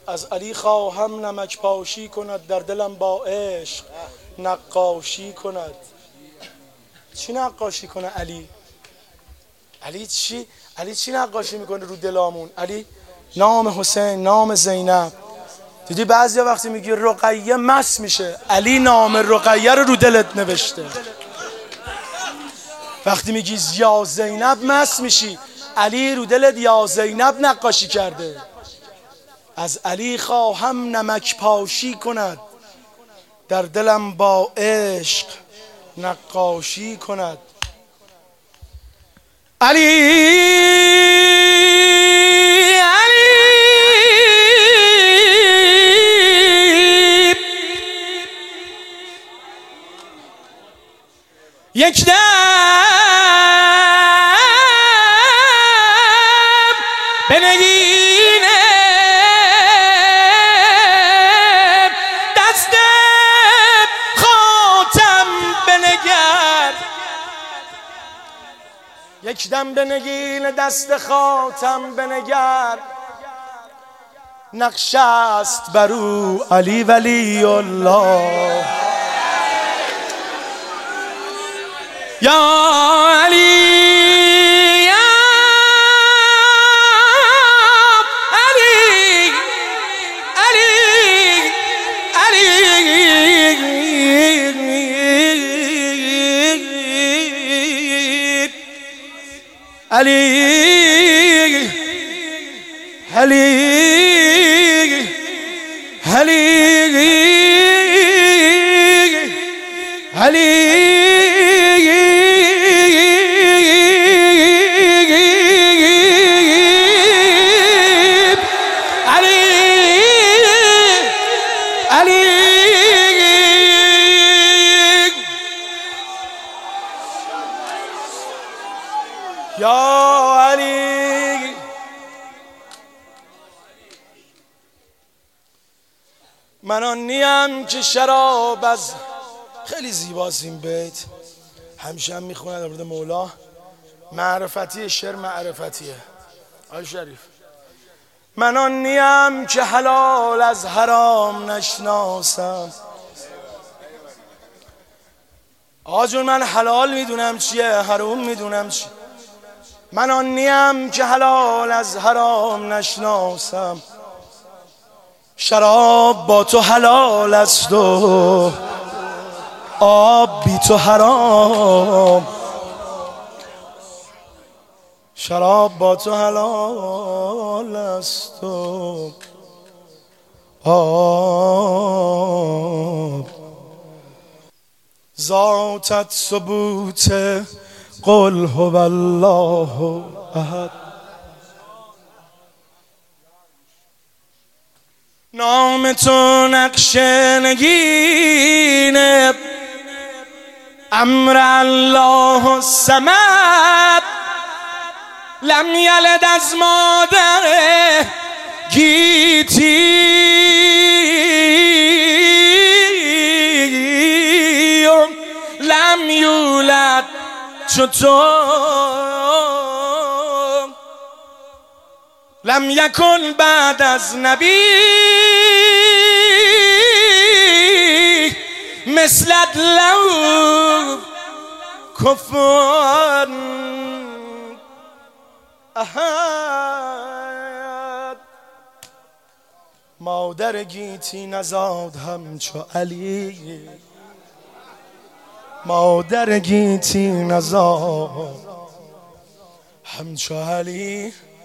از علی خواهم نمک پاشی کند، در دلم با عشق نقاشی کند. چی نقاشی کنه علی؟ علی چی نقاشی میکنه رو دلامون؟ علی نام حسین، نام زینب. دیدی بعضیا وقتی میگی رقیه مس میشه، علی نام رقیه رو دلت نوشته. وقتی میگی یا زینب مس میشی، علی رو دلت یا زینب نقاشی کرده. از علی خواهم نمک پاشی کند، در دلم با عشق نقاشی کند. علی یک دم بنگینه دست خاتم بنگر، یک دم بنگین دست خاتم بنگر، نقش است برو علی ولی الله. یا علی یا علی علی علی من آن نیم که شراب از، خیلی زیباست این بیت، همیشه هم میخونه در مورد مولا. معرفتیه، شعر معرفتیه. آی شریف من آن نیم که حلال از حرام نشناسم. آقا جون من حلال میدونم چیه، حرام میدونم چیه. من آن نیم که حلال از حرام نشناسم. شراب با تو حلال است و آب بی تو حرام. شراب با تو حلال است و آب. ذاتت ثبوت قل هو الله احد. نام تو نقش نگین، امر الله الصمد. لم یلد از مادر گیتی، لم یولد چطور. لم یکن بعد از نبی مثلت لو کفر احد. مادر گیتی نزاد همچو علی، مادر گیتی نزاد همچو علی.